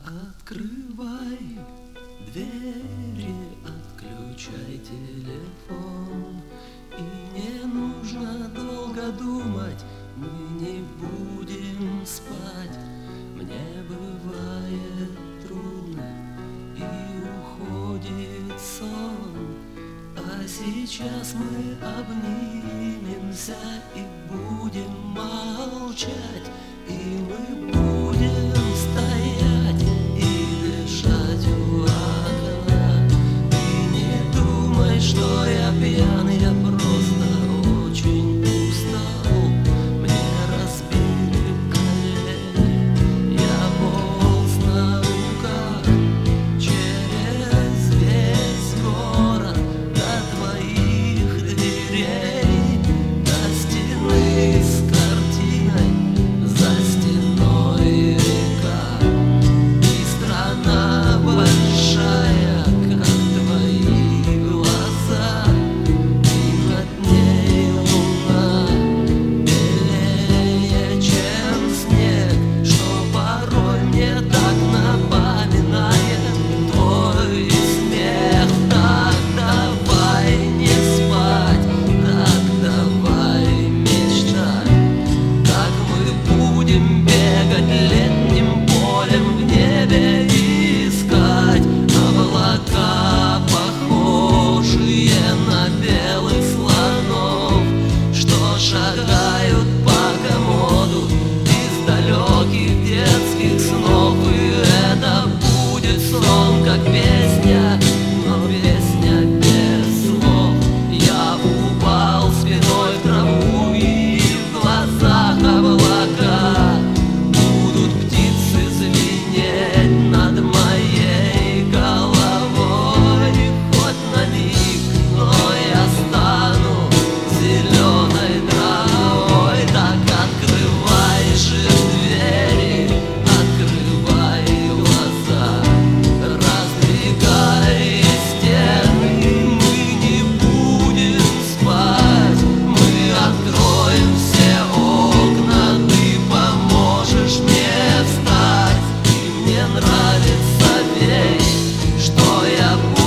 Открывай двери, отключай телефон. И не нужно долго думать, мы не будем спать. Мне бывает трудно и уходит сон. А сейчас мы обнимемся и будем молчать. И мы будем стоять и дышать у окна. И не думай, что я пьян, я просто очень устал. Мне разбили колени, я полз на руках через весь город до твоих дверей, до стены с картиной, за стеной река. И страна большая, как твои глаза, и над ней луна белее, чем снег, что порой мне так напоминает твой смех. Так давай не спать, так давай мечтать, как мы будем бегать летним полем в небе и искать облака, похожие на белых слонов, что шагают по комоду из далеких детских снов. И это будет сон, как песня, но песня без слов. Я упал спиной в траву, и в глазах облака. Будут птицы звенеть над моей головой. Хоть на миг, но я стану зеленой травой. Так открывай же двери, открывай глаза, раздвигай стены. Мы не будем спать, мы откроем все окна. Ты поможешь мне встать, и мне нравится верить, что я буду